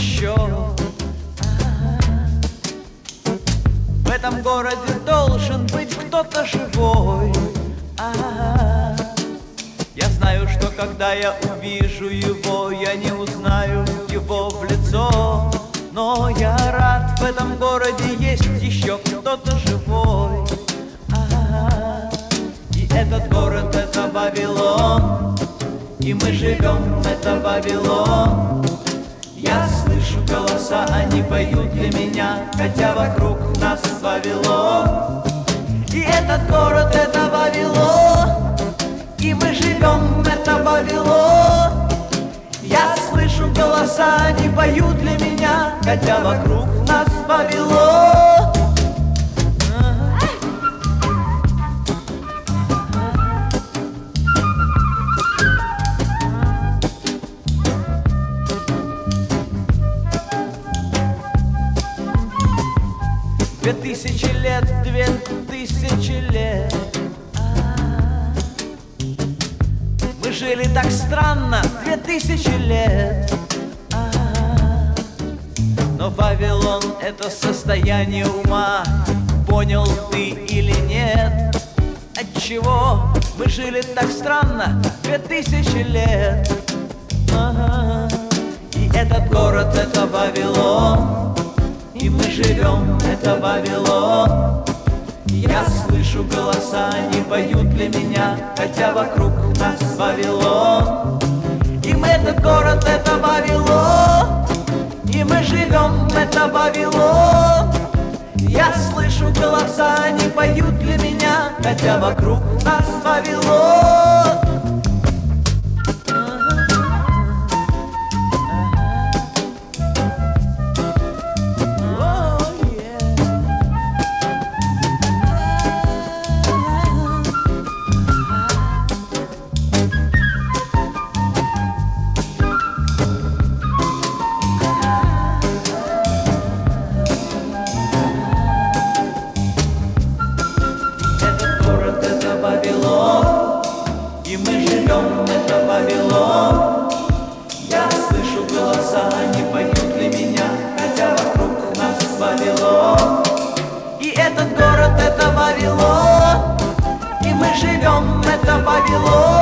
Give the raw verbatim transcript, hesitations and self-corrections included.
еще. В этом городе должен быть кто-то живой. Я знаю, что когда я увижу его, я не узнаю его в лицо. Но я рад, в этом городе есть еще кто-то живой. И этот город — это Вавилон, и мы живем, это Вавилон. Я слышу голоса, они поют для меня, хотя вокруг нас Вавилон. И этот город — это Вавилон, и мы живем, это Вавилон. Я слышу голоса, они поют для меня, хотя вокруг нас Вавилон. Две тысячи лет, две тысячи лет мы жили так странно, две тысячи лет. Но Вавилон — это состояние ума, понял ты или нет? Отчего мы жили так странно, две тысячи лет? Ага. И этот город — это Вавилон, и мы живем, это Вавилон. Я слышу голоса, они поют для меня, хотя вокруг нас Вавилон. И мы этот город, это Вавилон, и мы живем, это Вавилон. Я слышу голоса, они поют для меня, хотя вокруг нас Вавилон. И мы живем, это Вавилон. Я слышу голоса, они поют для меня, хотя вокруг нас Вавилон. И этот город — это Вавилон, и мы живем, это Вавилон.